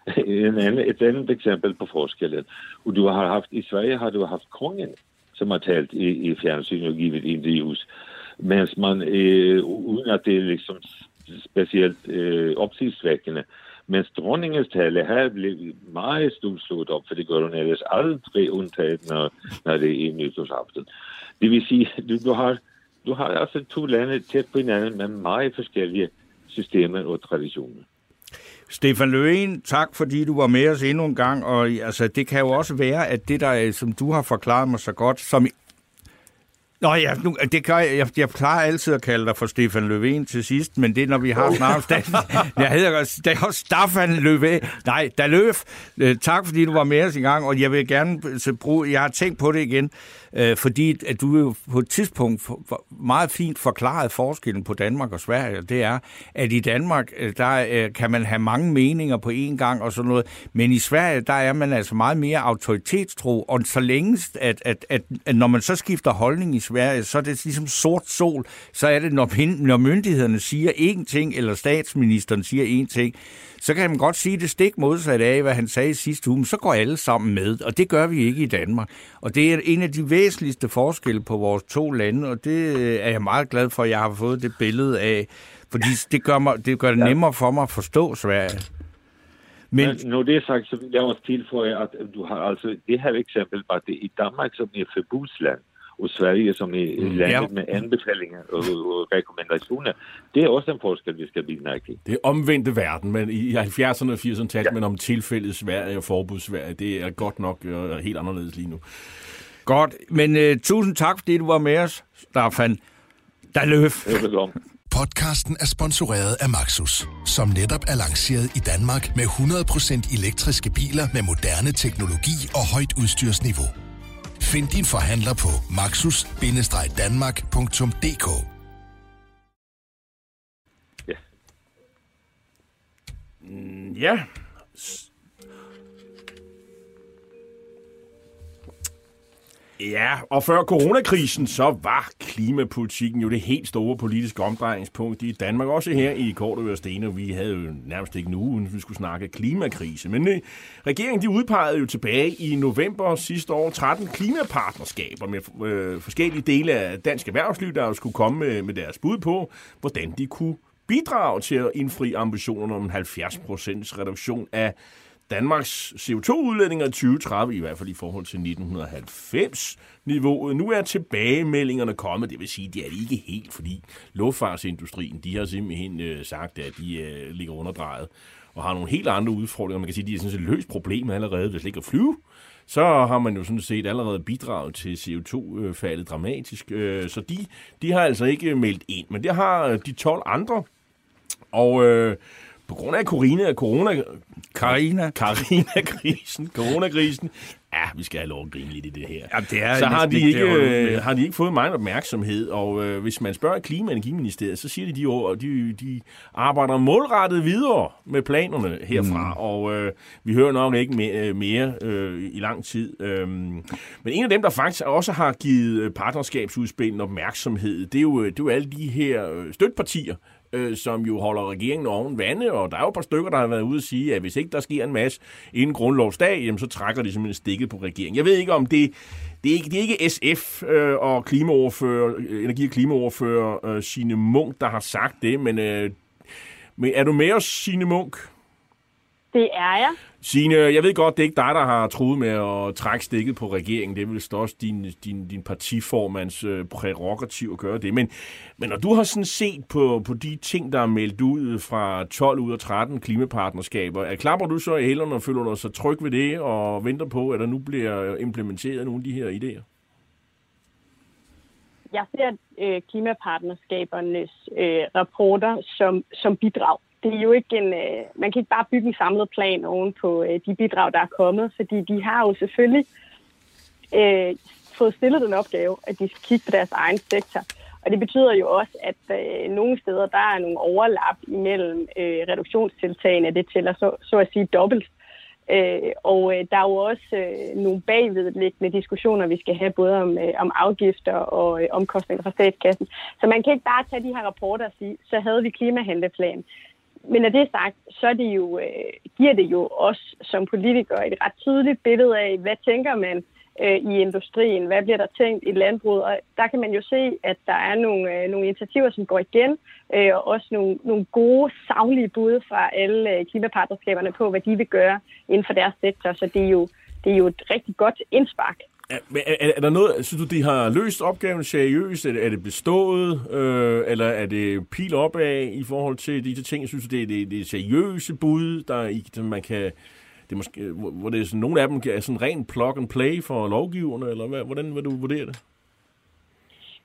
et andet eksempel på forskellen. Og du har haft, i Sverige har du haft kongen, som har talt i fjernsyn og givet interviews, mens man, uden at det er liksom specielt opsigtsvækkende, mens dronningens tale her blev meget storslået op, for det gør hun ellers aldrig undtaget, når det er nytårsaften. Det vil sige, du har altså 2 lande tæt på hinanden med meget forskellige systemer og traditioner. Stefan Löfven, tak fordi du var med os endnu en gang, og altså, det kan jo også være, at det der, som du har forklaret mig så godt, som Nå ja, det gør jeg plejer altid at kalde dig for Stefan Löfven til sidst, men det er, når vi har snart jeg hedder Staffan Löfven. Nej, Löf. Tak, fordi du var med os i gang, og jeg vil gerne jeg har tænkt på det igen, fordi at du jo på et tidspunkt meget fint forklarede forskellen på Danmark og Sverige. Det er, at i Danmark, der kan man have mange meninger på én gang og sådan noget, men i Sverige, der er man altså meget mere autoritetstro, og så længe, at når man så skifter holdning i Sverige, så er det ligesom sort sol, så er det, når myndighederne siger én ting, eller statsministeren siger én ting, så kan man godt sige det stik modsat af, hvad han sagde i sidste uge, så går alle sammen med, og det gør vi ikke i Danmark. Og det er en af de væsentligste forskelle på vores to lande, og det er jeg meget glad for, at jeg har fået det billede af, fordi det gør det nemmere for mig at forstå Sverige. Men når det er sagt, så vil jeg også tilføje, at du har altså det her eksempel, at det i Danmark som er forbudsland, og Sverige som er landet med anbefalinger og rekommendationer. Det er også en forskel, vi skal blive mærke i. Det er omvendte verden, men i 70'erne og 80'erne talte man om tilfældet Sverige og forbud Sverige. Det er godt nok helt anderledes lige nu. Godt, men tusind tak, fordi du var med os, Staffan Löf. Podcasten er sponsoreret af Maxus, som netop er lanceret i Danmark med 100% elektriske biler med moderne teknologi og højt udstyrsniveau. Find din forhandler på maxus-danmark.dk. Ja. Ja, og før coronakrisen, så var klimapolitikken jo det helt store politiske omdrejningspunkt i Danmark. Også her i Kortø og Steno. Vi havde jo nærmest ikke en uge, uden vi skulle snakke klimakrise. Men regeringen de udpegede jo tilbage i november sidste år 13 klimapartnerskaber med forskellige dele af dansk erhvervsliv, der jo skulle komme med deres bud på, hvordan de kunne bidrage til at indfri ambitionerne om en 70% reduktion af Danmarks CO2-udledninger i 2030, i hvert fald i forhold til 1990-niveauet. Nu er tilbagemeldingerne kommet, det vil sige, de er ikke helt, fordi luftfartsindustrien, de har simpelthen sagt, at de ligger underdrejet og har nogle helt andre udfordringer. Man kan sige, at de er sådan set løst problemet allerede, hvis det ikke at flyve. Så har man jo sådan set allerede bidraget til CO2-faldet dramatisk. Så de har altså ikke meldt ind, men det har de 12 andre. Og på grund af coronakrisen, ja, vi skal have lov at grine lidt i det her. Ja, så har de ikke fået meget opmærksomhed, og hvis man spørger Klima- og Energiministeriet, så siger de arbejder målrettet videre med planerne herfra, og vi hører nok ikke mere i lang tid. Men en af dem, der faktisk også har givet partnerskabsudspillen opmærksomhed, det er jo alle de her støttepartier, som jo holder regeringen oven vande, og der er jo et par stykker, der har været ude at sige, at hvis ikke der sker en masse inden grundlovsdag, jamen, så trækker de simpelthen stikket på regeringen. Jeg ved ikke, om det er ikke SF og energi- og klimaordfører Signe Munk, der har sagt det, men er du med os, Signe Munk? Det er jeg. Signe, jeg ved godt, det er ikke dig, der har truet med at trække stikket på regeringen. Det er vel også din partiformands prærogativ at gøre det. Men når du har sådan set på de ting, der er meldt ud fra 12 ud af 13 klimapartnerskaber, klapper du så i hælerne og føler dig så tryg ved det og venter på, at der nu bliver implementeret nogle af de her idéer? Jeg ser klimapartnerskabernes rapporter som bidrag. Det er jo ikke man kan ikke bare bygge en samlet plan oven på de bidrag, der er kommet, fordi de har jo selvfølgelig fået stillet den opgave, at de skal kigge på deres egen sektor. Og det betyder jo også, at nogle steder, der er nogle overlap imellem reduktionstiltagene, det tæller så at sige dobbelt. Og der er jo også nogle bagvedliggende diskussioner, vi skal have både om afgifter og omkostninger fra statskassen. Så man kan ikke bare tage de her rapporter og sige, så havde vi klimahandleplan. Men når det er sagt, så er det jo, giver det jo os som politikere et ret tydeligt billede af, hvad tænker man i industrien, hvad bliver der tænkt i landbruget, og der kan man jo se, at der er nogle initiativer, som går igen, og også nogle gode, saglige bud fra alle klimapartnerskaberne på, hvad de vil gøre inden for deres sektor, så det er jo et rigtig godt indspark. Er der noget, synes du, de har løst opgaven seriøst? Er det bestået, eller er det pil opad i forhold til de ting? Synes du, det er seriøse bud, der man kan... Det er måske, hvor det er sådan, nogle af dem er sådan ren plug and play for lovgiverne, eller hvordan vil du vurdere det?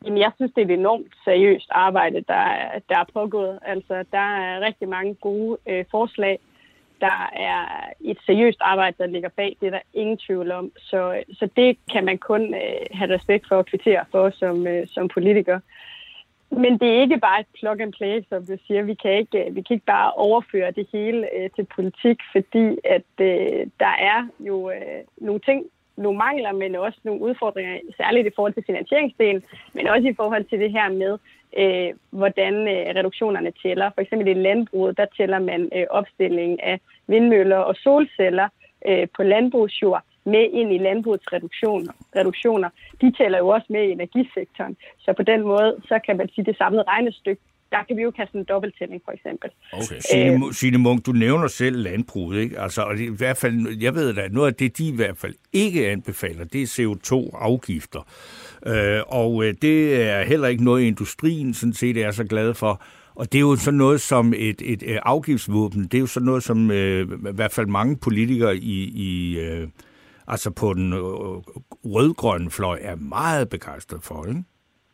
Jamen, jeg synes, det er et enormt seriøst arbejde, der er pågået. Altså, der er rigtig mange gode forslag. Der er et seriøst arbejde, der ligger bag. Det er der ingen tvivl om. Så det kan man kun have respekt for og kvittere for som politiker. Men det er ikke bare et plug and play, som du siger. Vi kan ikke bare overføre det hele til politik, fordi at der er jo nogle ting, nogle mangler, men også nogle udfordringer, særligt i forhold til finansieringsdelen, men også i forhold til det her med, hvordan reduktionerne tæller. For eksempel i landbruget, der tæller man opstilling af vindmøller og solceller på landbrugsjord med ind i landbrugets reduktioner. De tæller jo også med i energisektoren. Så på den måde, så kan man sige det samlede regnestykke. Der kan vi jo kaste en dobbelttælling, for eksempel. Okay. Signe Munk, du nævner selv landbruget, ikke? Altså, og det, i hvert fald, jeg ved da, noget af det, de i hvert fald ikke anbefaler, det er CO2-afgifter. Og det er heller ikke noget, industrien sådan set er så glad for. Og det er jo sådan noget som et afgiftsvåben. Det er jo sådan noget, som i hvert fald mange politikere altså på den rødgrønne fløj er meget begejstret for, ikke?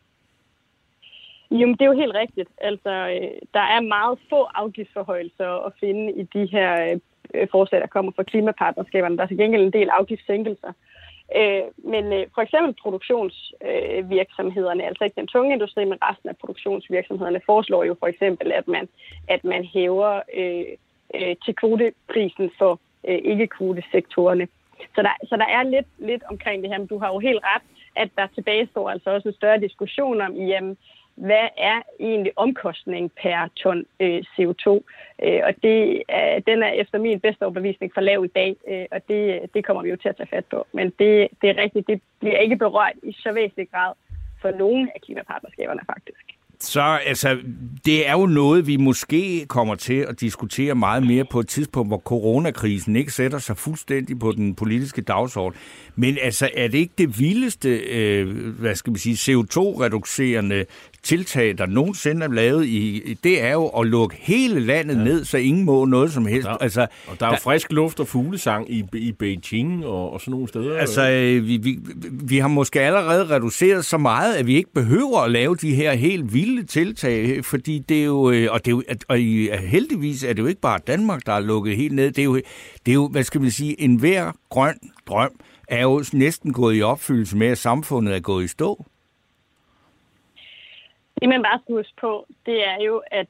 Jo, det er jo helt rigtigt. Altså, der er meget få afgiftsforhøjelser at finde i de her forslag, der kommer fra klimapartnerskaberne. Der er til gengæld en del afgiftssænkelser. Men for eksempel produktionsvirksomhederne, altså ikke den tunge industri, men resten af produktionsvirksomhederne, foreslår jo for eksempel, at man hæver til kvoteprisen for ikke-kvotesektorerne. Så der er lidt omkring det her, men du har jo helt ret, at der tilbage står altså også en større diskussion om, jamen, hvad er egentlig omkostningen per ton CO2? Og den er efter min bedste overbevisning for lav i dag, og det kommer vi jo til at tage fat på. Men det er rigtigt, det bliver ikke berørt i så væsentlig grad for nogle af klimapartnerskaberne faktisk. Så altså, det er jo noget, vi måske kommer til at diskutere meget mere på et tidspunkt, hvor coronakrisen ikke sætter sig fuldstændig på den politiske dagsorden. Men altså, er det ikke det vildeste, CO2-reducerende tiltag, der nogensinde er lavet det er jo at lukke hele landet ned, så ingen må noget som helst. Ja. Altså, og der er jo frisk luft og fuglesang i Beijing og sådan nogle steder. Altså, vi har måske allerede reduceret så meget, at vi ikke behøver at lave de her helt vilde tiltag, fordi det er jo, heldigvis er det jo ikke bare Danmark, der er lukket helt ned. Det er jo, hvad skal man sige, enhver grøn drøm er jo næsten gået i opfyldelse med, at samfundet er gået i stå. Det, man bare skal huske på, det er jo, at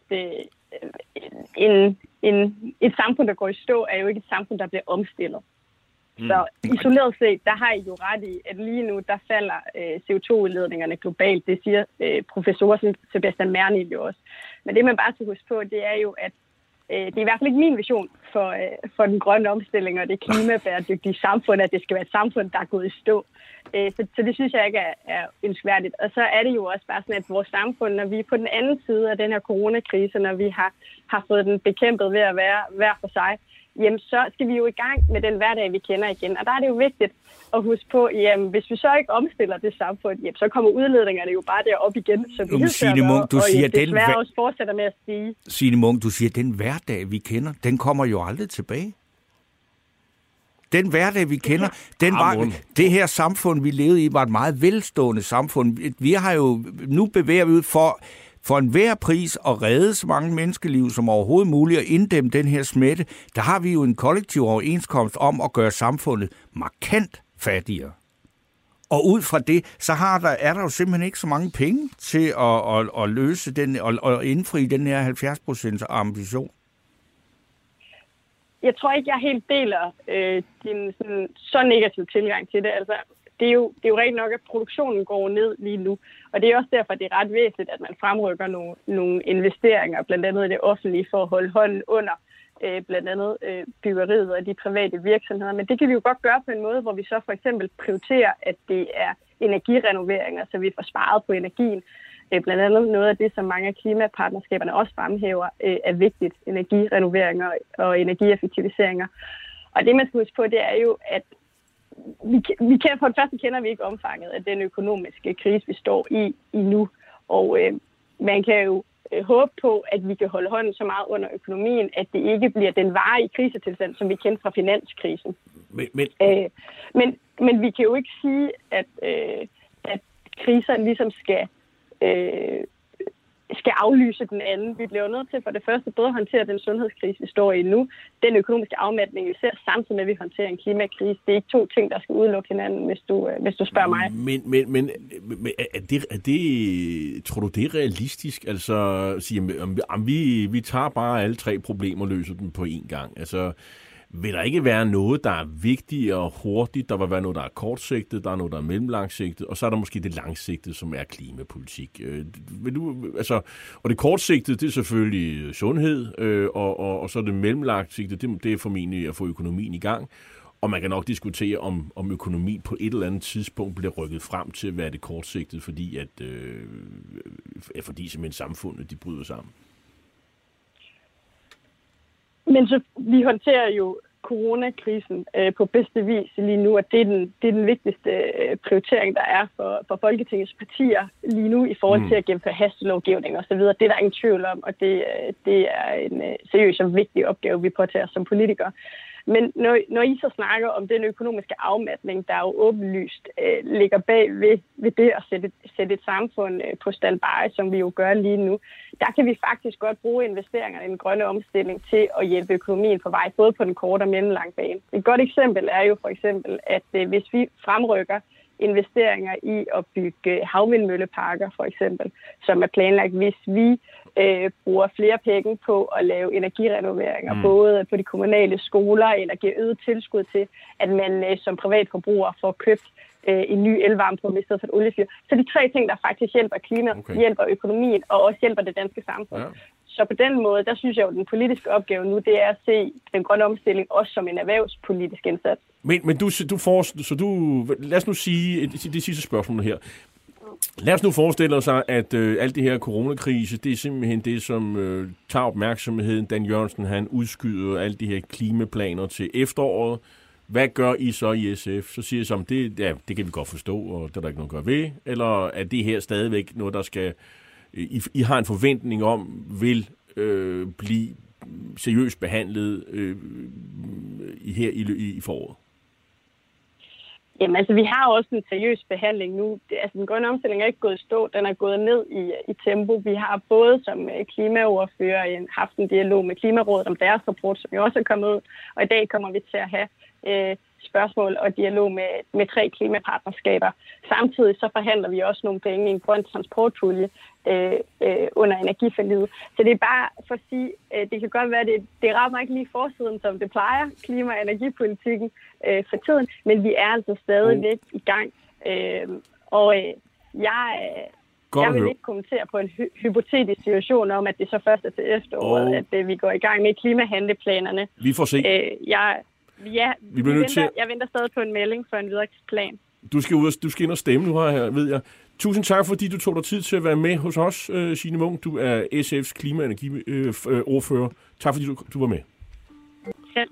et samfund, der går i stå, er jo ikke et samfund, der bliver omstillet. Så isoleret set, der har I jo ret i, at lige nu, der falder CO2-udledningerne globalt. Det siger professor Sebastian Mernild jo også. Men det, man bare skal huske på, det er jo, at det er i hvert fald ikke min vision for den grønne omstilling og det klimabæredygtige samfund, at det skal være et samfund, der er gået i stå. Så det synes jeg ikke er ønskværdigt. Og så er det jo også bare sådan, at vores samfund, når vi er på den anden side af den her coronakrise, når vi har fået den bekæmpet ved at være hver for sig, jamen så skal vi jo i gang med den hverdag, vi kender igen. Og der er det jo vigtigt at huske på, jamen hvis vi så ikke omstiller det samfund, jamen så kommer udledningerne jo bare derop igen. Så vi desværre også fortsætter med at stige. Signe Munk, du siger, at den hverdag, vi kender, den kommer jo aldrig tilbage. Den hverdag, vi kender, det her samfund, vi levede i, var et meget velstående samfund. Vi har jo, nu bevæger vi ud for enhver pris at redde så mange menneskeliv som overhovedet muligt og inddæmme den her smitte. Der har vi jo en kollektiv overenskomst om at gøre samfundet markant fattigere. Og ud fra det, så er der jo simpelthen ikke så mange penge til at løse den og indfri den her 70% ambition. Jeg tror ikke, jeg helt deler din så negativ tilgang til det. Altså, det er jo rigtig nok, at produktionen går ned lige nu. Og det er også derfor, det er ret væsentligt, at man fremrykker nogle investeringer, blandt andet i det offentlige, for at holde hånden under blandt andet byggeriet og de private virksomheder. Men det kan vi jo godt gøre på en måde, hvor vi så for eksempel prioriterer, at det er energirenoveringer, så vi får sparet på energien. Blandt andet noget af det, som mange af klimapartnerskaberne også fremhæver, er vigtigt. Energirenoveringer og energieffektiviseringer. Og det, man skal huske på, det er jo, at for det første kender vi ikke omfanget af den økonomiske krise, vi står i nu. Og man kan jo håbe på, at vi kan holde hånden så meget under økonomien, at det ikke bliver den varige krisetilstand, som vi kender fra finanskrisen. Men vi kan jo ikke sige, at kriser ligesom skal skal aflyse den anden. Vi bliver nødt til for det første både at håndtere den sundhedskrise, vi står i nu, den økonomiske afmatning, vi ser samtidig med, at vi håndterer en klimakrise. Det er ikke to ting, der skal udelukke hinanden, hvis du spørger mig. Men er det, tror du, det er realistisk? Altså, vi tager bare alle tre problemer og løser dem på én gang. Altså, vil der ikke være noget, der er vigtigt og hurtigt? Der vil være noget, der er kortsigtet, der er noget, der er mellemlangsigtet, og så er der måske det langsigtede, som er klimapolitik. Og det kortsigtede, det er selvfølgelig sundhed, og så det mellemlangsigtede, det er formentlig at få økonomien i gang. Og man kan nok diskutere, om økonomi på et eller andet tidspunkt bliver rykket frem til at være det kortsigtede, fordi simpelthen samfundet de bryder sammen. Men så vi håndterer jo coronakrisen på bedste vis lige nu, og det er den vigtigste prioritering, der er for Folketingets partier lige nu i forhold til at gennemføre hastelovgivning osv. Det er der ingen tvivl om, og det er en seriøs og vigtig opgave, vi påtager som politikere. Men når I så snakker om den økonomiske afmatning, der jo åbenlyst ligger bag ved det at sætte et samfund på standby, som vi jo gør lige nu, der kan vi faktisk godt bruge investeringerne i den grønne omstilling til at hjælpe økonomien på vej, både på den korte og mellemlange bane. Et godt eksempel er jo for eksempel, at hvis vi fremrykker investeringer i at bygge havvindmølleparker, for eksempel, som er planlagt, hvis vi bruger flere penge på at lave energirenoveringer, både på de kommunale skoler, eller giver øget tilskud til, at man som privatforbruger får købt en ny elvarmepumpe i stedet for et oliefyr. Så de tre ting, der faktisk hjælper klimaet, hjælper økonomien og også hjælper det danske samfund. Ja. Så på den måde, der synes jeg jo, at den politiske opgave nu, det er at se den grønne omstilling også som en erhvervspolitisk indsats. Men lad os nu sige det sidste spørgsmål her. Lad os nu forestille os, at alt det her coronakrise, det er simpelthen det, som tager opmærksomheden. Dan Jørgensen, han udskyder alle de her klimaplaner til efteråret. Hvad gør I så i SF? Så siger I som, det kan vi godt forstå, og det er der ikke noget at gøre ved. Eller er det her stadigvæk noget, der skal... I har en forventning om, vil blive seriøst behandlet her i foråret? Jamen altså, vi har også en seriøs behandling nu. Den grønne omstilling er ikke gået i stå, den er gået ned i tempo. Vi har både som klimaordfører haft en dialog med Klimarådet om deres rapport, som jo også er kommet ud, og i dag kommer vi til at have spørgsmål og dialog med 3 klimapartnerskaber. Samtidig så forhandler vi også nogle penge i en grøn transportpulje under energiforliget. Så det er bare for at sige, det kan godt være, det rammer ikke lige forsiden, som det plejer, klima- og energipolitikken for tiden, men vi er altså stadigvæk i gang. Jeg vil ikke kommentere på en hypotetisk situation om, at det så først er til efteråret, at vi går i gang med klimahandleplanerne. Vi får se. Jeg venter stadig på en melding for en videre plan. Du skal ind og stemme nu her, ved jeg. Tusind tak, fordi du tog dig tid til at være med hos os, Signe Munk. Du er SF's klima- og energiordfører. Tak, fordi du var med. Selv.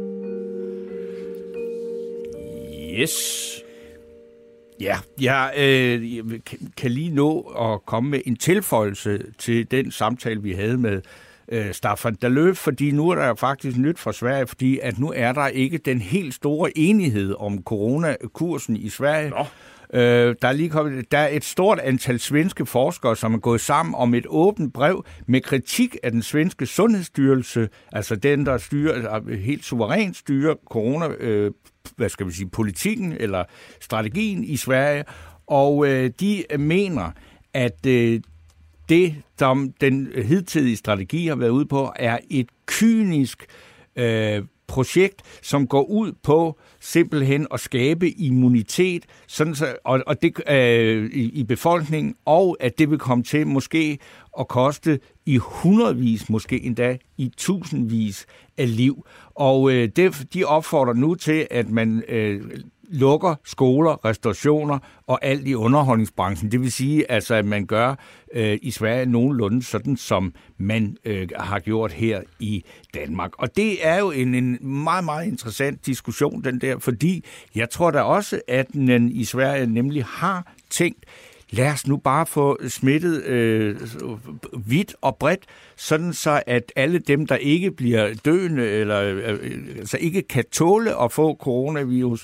Yes. Ja, jeg kan lige nå at komme med en tilføjelse til den samtale, vi havde med Staffan Dalöf, fordi nu er der faktisk nyt fra Sverige, fordi at nu er der ikke den helt store enighed om coronakursen i Sverige. Der er et stort antal svenske forskere, som er gået sammen om et åbent brev med kritik af den svenske sundhedsstyrelse, altså den, der helt suverænt styrer politikken eller strategien i Sverige, og de mener, at det, som den hidtidige strategi har været ude på, er et kynisk projekt, som går ud på simpelthen at skabe immunitet sådan så, og det, i befolkningen, og at det vil komme til måske at koste i hundredvis, måske endda i tusindvis af liv. Og de opfordrer nu til, at man lukker skoler, restaurationer og alt i underholdningsbranchen. Det vil sige, altså, at man gør i Sverige nogenlunde sådan, som man har gjort her i Danmark. Og det er jo en meget, meget interessant diskussion, den der, fordi jeg tror da også, at man i Sverige nemlig har tænkt, lad os nu bare få smittet vidt og bredt, sådan så at alle dem, der ikke bliver døende, eller altså ikke kan tåle at få coronavirus,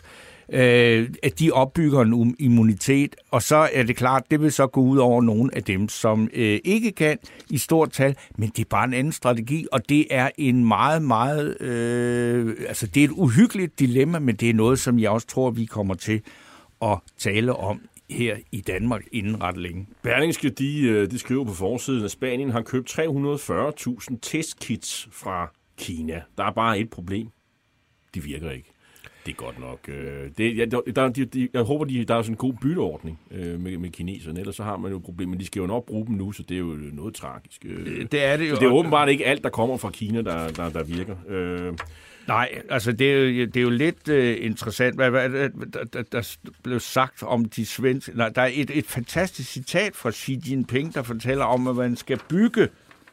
at de opbygger en immunitet, og så er det klart, det vil så gå ud over nogle af dem, som ikke kan i stort tal, men det er bare en anden strategi, og det er en meget, meget, altså det er et uhyggeligt dilemma, men det er noget, som jeg også tror, vi kommer til at tale om her i Danmark inden ret længe. Berlingske, de skriver på forsiden, at Spanien har købt 340.000 testkits fra Kina. Der er bare et problem. De virker ikke. Det er godt nok. Jeg håber, der er sådan en god bytteordning med kineserne, ellers så har man jo et problem. Men de skal jo nok bruge dem nu, så det er jo noget tragisk. Det er det jo. Det er åbenbart ikke alt, der kommer fra Kina, der virker. Nej, altså det er jo lidt interessant, hvad der blev sagt om de svenske. Nej, der er et fantastisk citat fra Xi Jinping, der fortæller om, at man skal bygge.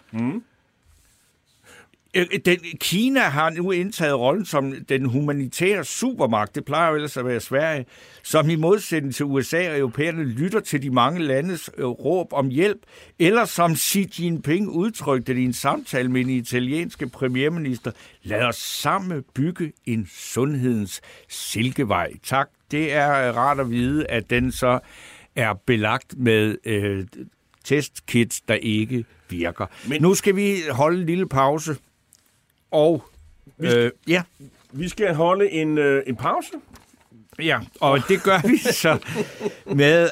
Kina har nu indtaget rollen som den humanitære supermagt, det plejer jo ellers at være Sverige, som i modsætning til USA og europæerne lytter til de mange landes råb om hjælp, eller som Xi Jinping udtrykte det i en samtale med den italienske premierminister, lad os sammen bygge en sundhedens silkevej. Tak, det er rart at vide, at den så er belagt med testkits, der ikke virker. Men nu skal vi holde en lille pause. Og vi skal holde en pause. Ja, og det gør vi så med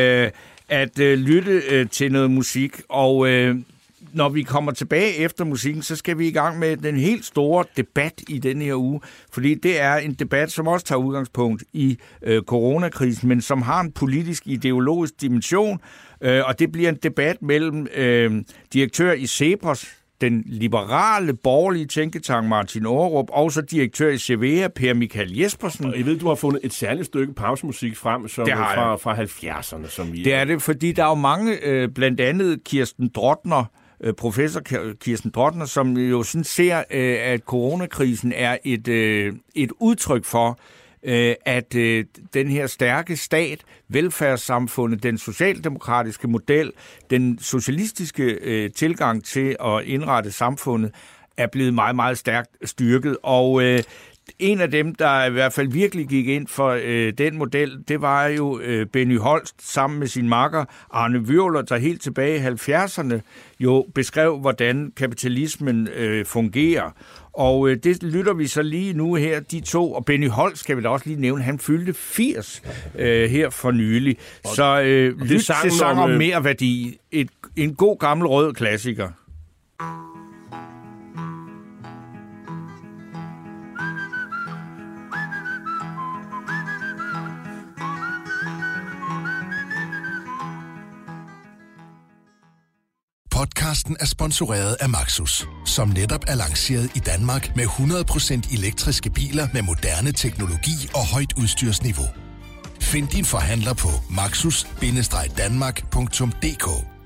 at lytte til noget musik. Og når vi kommer tilbage efter musikken, så skal vi i gang med den helt store debat i denne her uge. Fordi det er en debat, som også tager udgangspunkt i coronakrisen, men som har en politisk, ideologisk dimension. Og det bliver en debat mellem direktør i CEPOS, den liberale, borgerlige tænketank Martin Aarup, og så direktør i Cevea, Per Michael Jespersen. Og jeg ved, du har fundet et særligt stykke pausemusik frem som fra 70'erne. Som vi det er det, fordi der er jo mange, blandt andet Kirsten Drottner, professor Kirsten Drottner, som jo sådan ser, at coronakrisen er et udtryk for, at den her stærke stat, velfærdssamfundet, den socialdemokratiske model, den socialistiske tilgang til at indrette samfundet, er blevet meget, meget stærkt styrket. Og en af dem, der i hvert fald virkelig gik ind for den model, det var jo Benny Holst sammen med sin makker Arne Wøhler, der helt tilbage i 70'erne jo beskrev, hvordan kapitalismen fungerer. Og det lytter vi så lige nu her, de to. Og Benny Holst skal vi da også lige nævne, han fyldte 80 her for nylig. Så lyt til sang om mere værdi. En god gammel rød klassiker. Podcasten er sponsoreret af Maxus, som netop er lanceret i Danmark med 100% elektriske biler med moderne teknologi og højt udstyrsniveau. Find din forhandler på maxus-danmark.dk.